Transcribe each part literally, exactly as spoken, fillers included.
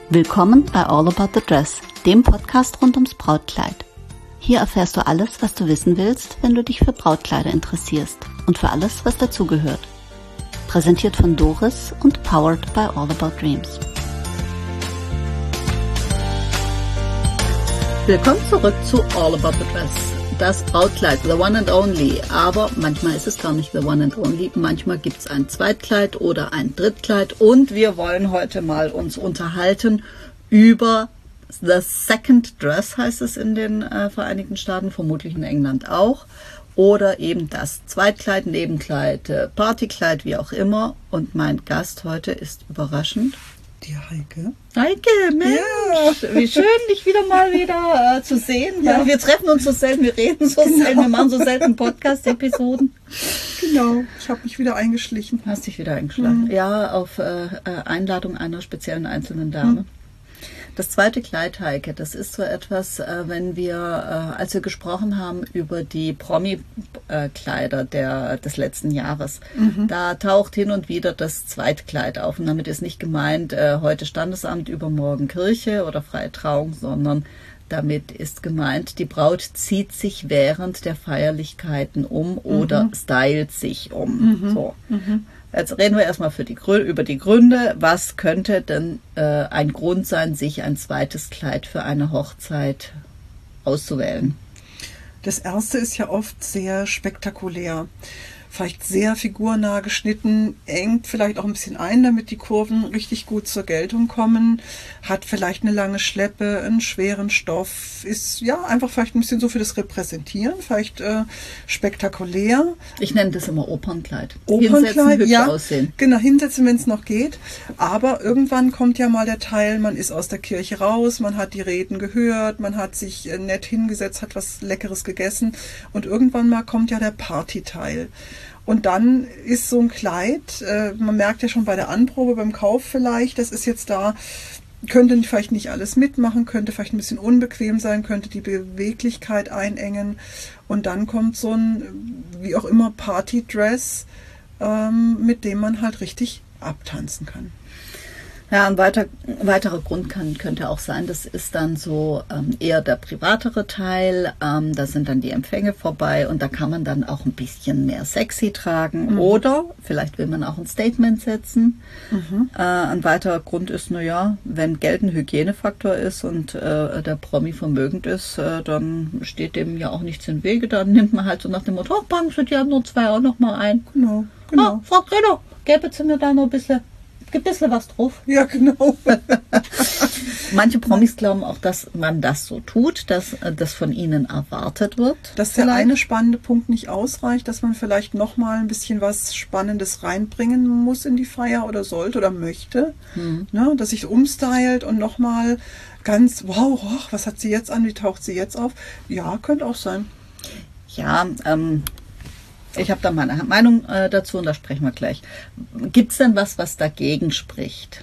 Willkommen bei All About the Dress, dem Podcast rund ums Brautkleid. Hier erfährst du alles, was du wissen willst, wenn du dich für Brautkleider interessierst und für alles, was dazugehört. Präsentiert von Doris und powered by All About Dreams. Willkommen zurück zu All About the Dress. Das Brautkleid, the one and only. Aber manchmal ist es gar nicht the one and only. Manchmal gibt es ein Zweitkleid oder ein Drittkleid. Und wir wollen heute mal uns unterhalten über the second dress, heißt es in den äh, Vereinigten Staaten, vermutlich in England auch. Oder eben das Zweitkleid, Nebenkleid, äh, Partykleid, wie auch immer. Und mein Gast heute ist überraschend die Heike. Heike, Mensch, ja. Wie schön, dich wieder mal wieder äh, zu sehen. Ja. Wir treffen uns so selten, wir reden so genau. selten, wir machen so selten Podcast-Episoden. Genau, ich habe mich wieder eingeschlichen. Hast dich wieder eingeschlagen. Mhm. Ja, auf äh, Einladung einer speziellen einzelnen Dame. Mhm. Das zweite Kleid, Heike, das ist so etwas, äh, wenn wir, äh, als wir gesprochen haben über die Promi-Kleider der, des letzten Jahres, mhm. da taucht hin und wieder das Zweitkleid auf. Und damit ist nicht gemeint, äh, heute Standesamt, übermorgen Kirche oder freie Trauung, sondern damit ist gemeint, die Braut zieht sich während der Feierlichkeiten um mhm. oder stylt sich um. Mhm. So. Mhm. Jetzt reden wir erstmal für die, über die Gründe. Was könnte denn äh, ein Grund sein, sich ein zweites Kleid für eine Hochzeit auszuwählen? Das erste ist ja oft sehr spektakulär. Vielleicht sehr figurnah geschnitten, engt vielleicht auch ein bisschen ein, damit die Kurven richtig gut zur Geltung kommen, hat vielleicht eine lange Schleppe, einen schweren Stoff, ist ja einfach vielleicht ein bisschen so für das Repräsentieren, vielleicht äh, spektakulär. Ich nenne das immer Opernkleid. Opernkleid, hinsetzen, hübsch ja, aussehen. Genau, hinsetzen, wenn es noch geht. Aber irgendwann kommt ja mal der Teil, man ist aus der Kirche raus, man hat die Reden gehört, man hat sich äh, nett hingesetzt, hat was Leckeres gegessen und irgendwann mal kommt ja der Partyteil. Und dann ist so ein Kleid, äh, man merkt ja schon bei der Anprobe, beim Kauf vielleicht, das ist jetzt da, könnte vielleicht nicht alles mitmachen, könnte vielleicht ein bisschen unbequem sein, könnte die Beweglichkeit einengen. Und dann kommt so ein, wie auch immer, Partydress, ähm, mit dem man halt richtig abtanzen kann. Ja, ein weiter, weiterer Grund kann, könnte auch sein, das ist dann so ähm, eher der privatere Teil, ähm, da sind dann die Empfänge vorbei und da kann man dann auch ein bisschen mehr sexy tragen mhm. oder vielleicht will man auch ein Statement setzen. Mhm. Äh, ein weiterer Grund ist, naja, wenn Geld ein Hygienefaktor ist und äh, der Promi vermögend ist, äh, dann steht dem ja auch nichts im Wege, dann nimmt man halt so nach dem Motto, oh, packen Sie die anderen zwei auch noch mal ein. Genau, genau. Oh, Frau Greder, gäbe Sie mir da noch ein bisschen... Gibt ein bisschen was drauf. Ja, genau. Manche Promis glauben auch, dass man das so tut, dass das von ihnen erwartet wird. Dass der eine spannende Punkt nicht ausreicht, dass man vielleicht nochmal ein bisschen was Spannendes reinbringen muss in die Feier oder sollte oder möchte. Hm. Ne, dass sich umstylt und nochmal ganz, wow, oh, was hat sie jetzt an, wie taucht sie jetzt auf? Ja, könnte auch sein. Ja, ähm... Ich habe da meine Meinung äh, dazu und da sprechen wir gleich. Gibt es denn was, was dagegen spricht?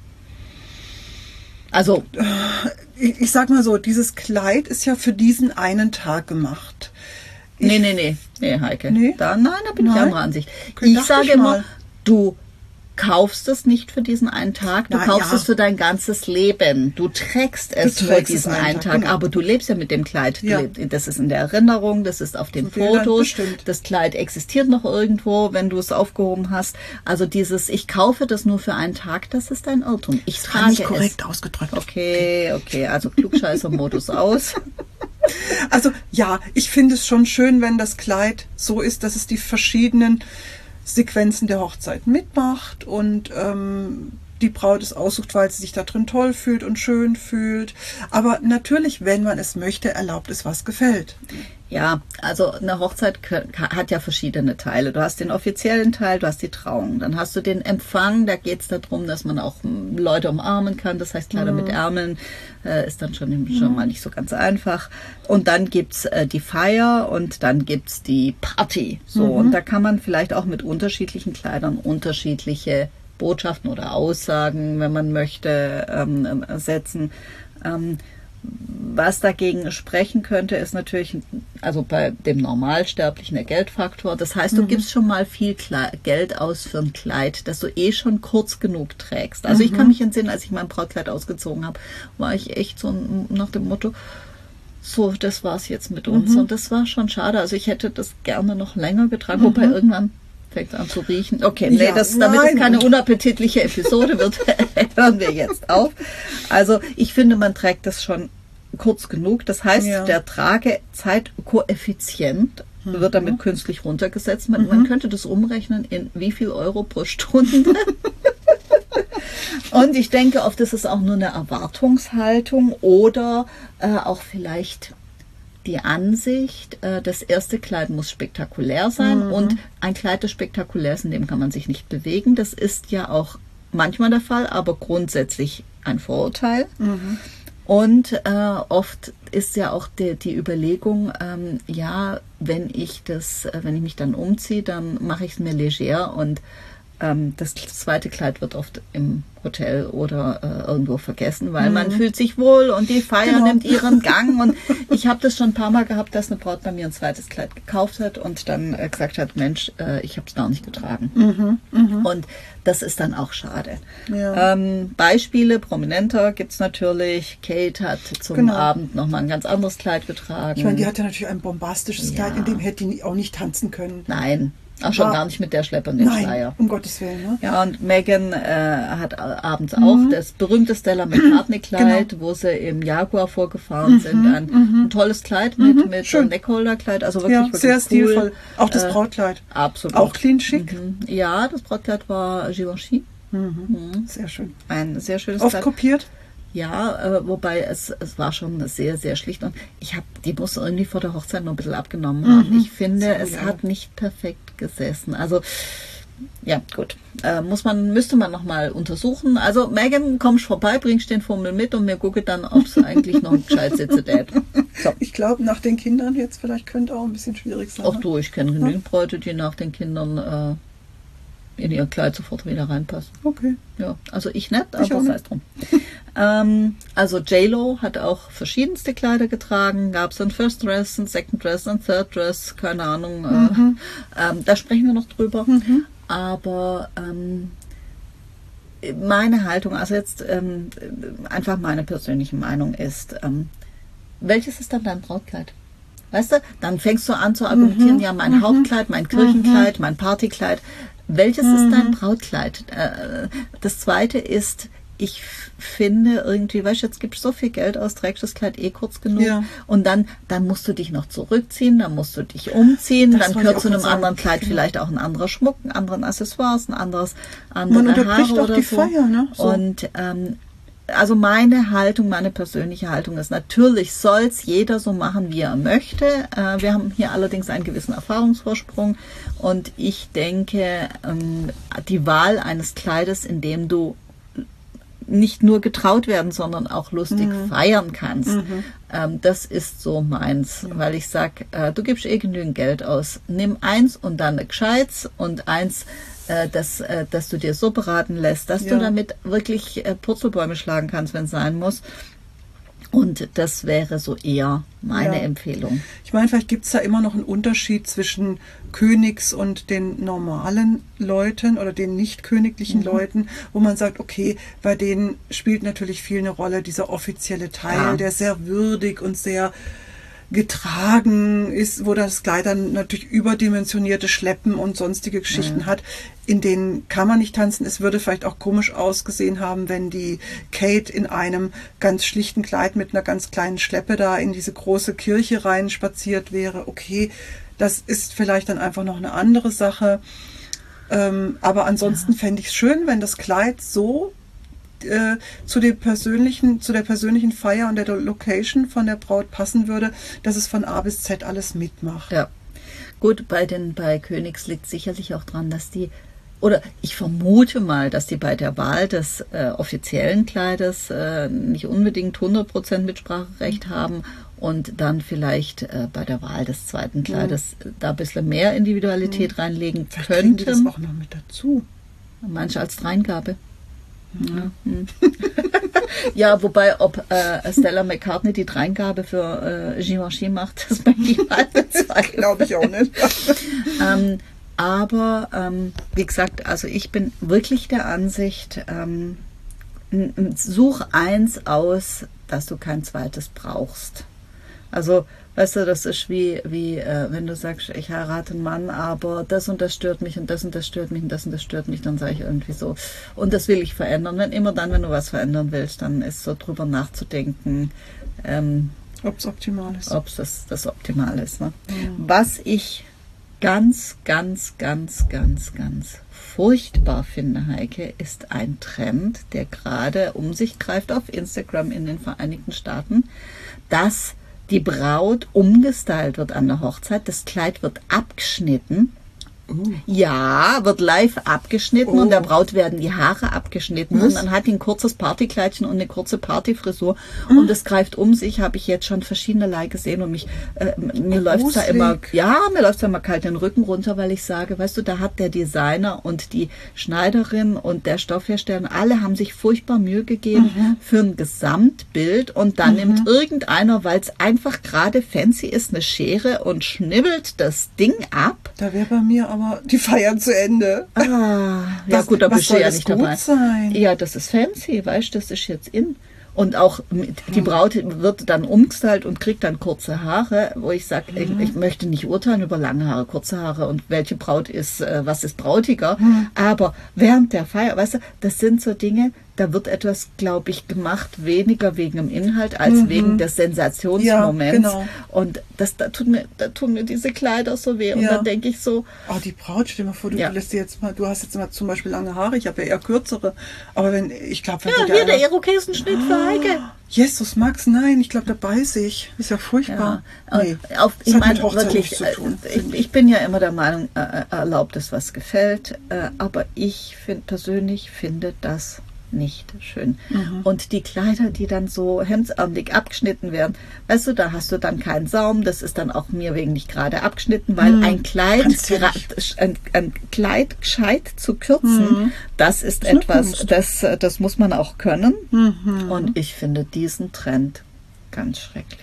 Also, ich, ich sag mal so, dieses Kleid ist ja für diesen einen Tag gemacht. Ich, nee, nee, nee, nee, Heike. Nee? Da, nein, da bin nein. ich anderer Ansicht. Okay, ich sage ich immer, du kaufst es nicht für diesen einen Tag, du Na, kaufst ja. es für dein ganzes Leben. Du trägst es du für trägst diesen es einen einen Tag, Tag, genau. aber du lebst ja mit dem Kleid. Ja. Lebst, das ist in der Erinnerung, das ist auf den so Fotos. Das Kleid existiert noch irgendwo, wenn du es aufgehoben hast. Also dieses, ich kaufe das nur für einen Tag, das ist ein Irrtum. Ich das trage nicht korrekt es. ausgedrückt. Okay, okay, also Klugscheißer-Modus aus. Also ja, ich finde es schon schön, wenn das Kleid so ist, dass es die verschiedenen Sequenzen der Hochzeit mitmacht und ähm, die Braut es aussucht, weil sie sich da drin toll fühlt und schön fühlt. Aber natürlich, wenn man es möchte, erlaubt es, was gefällt. Ja, also eine Hochzeit hat ja verschiedene Teile. Du hast den offiziellen Teil, du hast die Trauung. Dann hast du den Empfang, da geht es darum, dass man auch Leute umarmen kann. Das heißt, Kleider mhm. mit Ärmeln äh, ist dann schon, mhm. schon mal nicht so ganz einfach. Und dann gibt's äh, die Feier und dann gibt's die Party. So, mhm. und da kann man vielleicht auch mit unterschiedlichen Kleidern unterschiedliche Botschaften oder Aussagen, wenn man möchte, ähm, setzen. Ähm, Was dagegen sprechen könnte, ist natürlich also bei dem Normalsterblichen der Geldfaktor. Das heißt, du mhm. gibst schon mal viel Kle- Geld aus für ein Kleid, das du eh schon kurz genug trägst. Also mhm. ich kann mich entsinnen, als ich mein Brautkleid ausgezogen habe, war ich echt so nach dem Motto, so, das war's jetzt mit uns. Mhm. Und das war schon schade. Also ich hätte das gerne noch länger getragen, mhm. wobei irgendwann fängt es an zu riechen. Okay, nee, ja, das, damit es keine unappetitliche Episode wird, hören wir jetzt auf. Also ich finde, man trägt das schon kurz genug. Das heißt, ja. der Tragezeitkoeffizient mhm. wird damit künstlich runtergesetzt. Man, mhm. man könnte das umrechnen in wie viel Euro pro Stunde. Und ich denke, oft ist es auch nur eine Erwartungshaltung oder äh, auch vielleicht die Ansicht, äh, das erste Kleid muss spektakulär sein. Mhm. Und ein Kleid, das spektakulär ist, in dem kann man sich nicht bewegen. Das ist ja auch manchmal der Fall, aber grundsätzlich ein Vorurteil. Mhm. Und äh, oft ist ja auch die, die Überlegung, ähm, ja, wenn ich das, äh, wenn ich mich dann umziehe, dann mache ich es mir leger und ähm, das zweite Kleid wird oft im Hotel oder äh, irgendwo vergessen, weil mhm. man fühlt sich wohl und die Feier genau. nimmt ihren Gang. Und ich habe das schon ein paar Mal gehabt, dass eine Braut bei mir ein zweites Kleid gekauft hat und dann äh, gesagt hat, Mensch, äh, ich habe es gar nicht getragen. Mhm. Mhm. Und das ist dann auch schade. Ja. Ähm, Beispiele, prominenter gibt es natürlich. Kate hat zum genau. Abend nochmal ein ganz anderes Kleid getragen. Ich meine, die hatte natürlich ein bombastisches ja. Kleid, in dem hätte die auch nicht tanzen können. Nein. Auch schon gar nicht mit der schleppernden Nein, Schleier. um Gottes Willen. Ne? Ja, und Meghan äh, hat abends mhm. auch das berühmte Stella McCartney-Kleid, genau. wo sie im Jaguar vorgefahren mhm. sind. Ein, mhm. ein tolles Kleid mit, mhm. mit einem Neckholder-Kleid. Also wirklich, ja, wirklich sehr cool. stilvoll. Auch das Brautkleid. Äh, absolut. Auch clean schick. Mhm. Ja, das Brautkleid war Givenchy. Mhm. Mhm. Sehr schön. Ein sehr schönes Oft Kleid. kopiert? Ja, äh, wobei es, es war schon sehr, sehr schlicht. Und ich habe die muss irgendwie vor der Hochzeit noch ein bisschen abgenommen haben. Mhm. Ich finde, so, es ja. hat nicht perfekt gesessen. Also, ja, gut. Äh, muss man, müsste man nochmal untersuchen. Also, Meghan, kommst vorbei, bringst den Fummel mit und wir gucken dann, ob es eigentlich noch ein gescheit sitzt. So. Ich glaube, nach den Kindern jetzt vielleicht könnte auch ein bisschen schwierig sein. Auch du, ich kenne genügend Bräute, die nach den Kindern äh, in ihr Kleid sofort wieder reinpassen. Okay. Ja, also ich nicht, aber sei es drum. ähm, also J-Lo hat auch verschiedenste Kleider getragen. Gab es ein First Dress, ein Second Dress, ein Third Dress, keine Ahnung. Mhm. Äh, ähm, da sprechen wir noch drüber. Mhm. Aber ähm, meine Haltung, also jetzt ähm, einfach meine persönliche Meinung ist, ähm, welches ist dann dein Brautkleid? Weißt du, dann fängst du an zu argumentieren, mhm. ja, mein mhm. Hauptkleid, mein Kirchenkleid, mhm. mein Partykleid. Welches mhm. ist dein Brautkleid? Das zweite ist, ich finde irgendwie, weißt du, jetzt gibst du so viel Geld aus, trägst das Kleid eh kurz genug ja. und dann, dann musst du dich noch zurückziehen, dann musst du dich umziehen, das dann gehört zu einem sagen. anderen Kleid genau. vielleicht auch ein anderer Schmuck, einen anderen Accessoires, ein anderes andere Man unterbricht Haare auch oder die so. Feier, ne? So. Und ähm, also meine Haltung, meine persönliche Haltung ist, natürlich soll es jeder so machen, wie er möchte. Äh, wir haben hier allerdings einen gewissen Erfahrungsvorsprung und ich denke, ähm, die Wahl eines Kleides, in dem du nicht nur getraut werden, sondern auch lustig mhm. feiern kannst, mhm. ähm, das ist so meins, mhm. weil ich sag, äh, du gibst eh genügend Geld aus. Nimm eins und dann ein gescheites und eins, äh, das, äh, dass du dir so beraten lässt, dass ja. du damit wirklich äh, Purzelbäume schlagen kannst, wenn es sein muss. Und das wäre so eher meine ja. Empfehlung. Ich meine, vielleicht gibt es da immer noch einen Unterschied zwischen Königs- und den normalen Leuten oder den nicht königlichen mhm. Leuten, wo man sagt, okay, bei denen spielt natürlich viel eine Rolle dieser offizielle Teil, ja. der sehr würdig und sehr getragen ist, wo das Kleid dann natürlich überdimensionierte Schleppen und sonstige Geschichten mhm. hat. In denen kann man nicht tanzen. Es würde vielleicht auch komisch ausgesehen haben, wenn die Kate in einem ganz schlichten Kleid mit einer ganz kleinen Schleppe da in diese große Kirche rein spaziert wäre. Okay, das ist vielleicht dann einfach noch eine andere Sache. Ähm, aber ansonsten ja. fände ich es schön, wenn das Kleid so äh, zu dem persönlichen, zu der persönlichen Feier und der Location von der Braut passen würde, dass es von A bis Z alles mitmacht. Ja. Gut, bei den bei Königs liegt sicherlich auch dran, dass die Oder ich vermute mal, dass die bei der Wahl des äh, offiziellen Kleides äh, nicht unbedingt hundert Prozent Mitspracherecht haben und dann vielleicht äh, bei der Wahl des zweiten Kleides mhm. da ein bisschen mehr Individualität mhm. reinlegen vielleicht könnten. Die das auch noch mit dazu. Manche als Dreingabe. Mhm. Ja. Mhm. Ja, wobei, ob äh, Stella McCartney die Dreingabe für äh, Givenchy macht, das möchte ich mal bezweifeln. Glaube ich auch nicht. ähm, aber, ähm, wie gesagt, also ich bin wirklich der Ansicht, ähm, such eins aus, dass du kein zweites brauchst. Also, weißt du, das ist wie, wie äh, wenn du sagst, ich heirate einen Mann, aber das und das stört mich und das und das stört mich und das und das stört mich, dann sage ich irgendwie so, und das will ich verändern. Wenn immer dann, wenn du was verändern willst, dann ist so drüber nachzudenken, ähm, ob es optimal ist. Ob es das, das optimal ist. Ne? Mhm. Was ich ganz, ganz, ganz, ganz, ganz furchtbar finde, Heike, ist ein Trend, der gerade um sich greift auf Instagram in den Vereinigten Staaten, dass die Braut umgestylt wird an der Hochzeit, das Kleid wird abgeschnitten. Uh. Ja, wird live abgeschnitten oh. und der Braut werden die Haare abgeschnitten. Was? Und dann hat die ein kurzes Partykleidchen und eine kurze Partyfrisur. Hm. Und das greift um sich, habe ich jetzt schon verschiedenerlei gesehen. Und mich, äh, mir läuft da immer, ja, mir läuft da immer kalt den Rücken runter, weil ich sage, weißt du, da hat der Designer und die Schneiderin und der Stoffhersteller, alle haben sich furchtbar Mühe gegeben mhm. für ein Gesamtbild. Und dann mhm. nimmt irgendeiner, weil es einfach gerade fancy ist, eine Schere und schnibbelt das Ding ab. Da wäre bei mir aber die Feier zu Ende. Ah, ja was, gut, da bist du ja nicht dabei. Gut sein? Ja, das ist fancy, weißt du, das ist jetzt in. Und auch die Braut wird dann umgestylt und kriegt dann kurze Haare, wo ich sage, mhm. ich, ich möchte nicht urteilen über lange Haare, kurze Haare und welche Braut ist, äh, was ist brautiger. Mhm. Aber während der Feier, weißt du, das sind so Dinge, da wird etwas, glaube ich, gemacht, weniger wegen dem Inhalt als mhm. wegen des Sensationsmoments. Ja, genau. Und das, da, tut mir, da tun mir diese Kleider so weh. Und ja. dann denke ich so... Oh, die Braut, stell dir mal vor, du, ja. lässt dir jetzt mal, du hast jetzt mal zum Beispiel lange Haare, ich habe ja eher kürzere. Aber wenn, ich glaube... Ja, hier der Irokesenschnitt für Heike. Jesus, Max, nein, ich glaube, da beiße ich. Ist ja furchtbar. Ja. Nee, auf, ich meine, wirklich, zu tun, ich, ich bin ja immer der Meinung, äh, erlaubt es, was gefällt. Äh, aber ich find, persönlich finde das nicht schön. Mhm. Und die Kleider, die dann so hemdsärmelig abgeschnitten werden, weißt du, da hast du dann keinen Saum, das ist dann auch mir wegen nicht gerade abgeschnitten, weil mhm. ein Kleid, ein, ein Kleid gescheit zu kürzen, mhm. das ist das etwas, das, das muss man auch können. Mhm. Und ich finde diesen Trend ganz schrecklich.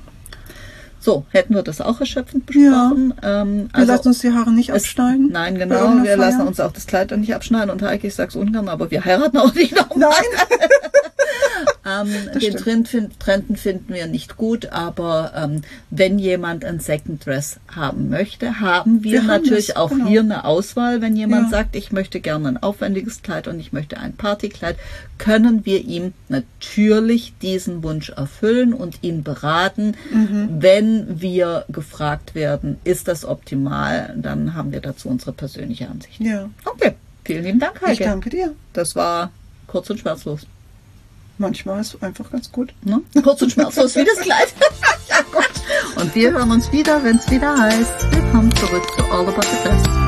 So, hätten wir das auch erschöpfend besprochen. Ja. Ähm, wir also lassen uns die Haare nicht es, abschneiden. Nein, genau. Wir Feier. lassen uns auch das Kleid nicht abschneiden. Und Heike, ich sag's ungern, aber wir heiraten auch nicht nochmal. Nein. ähm, den Trend, find, Trenden finden wir nicht gut, aber ähm, wenn jemand ein Second Dress haben möchte, haben wir, wir natürlich haben das, auch genau. hier eine Auswahl. Wenn jemand ja. sagt, ich möchte gerne ein aufwendiges Kleid und ich möchte ein Partykleid, können wir ihm natürlich diesen Wunsch erfüllen und ihn beraten. Mhm. Wenn wir gefragt werden, ist das optimal, dann haben wir dazu unsere persönliche Ansicht. Ja. Okay, vielen lieben Dank, Heike. Ich danke dir. Das war kurz und schmerzlos. Manchmal ist es einfach ganz gut. Ne? Kurz und schmerzlos wie das Kleid. Ja, gut. Und wir hören uns wieder, wenn es wieder heißt, willkommen zurück zu All About the Best.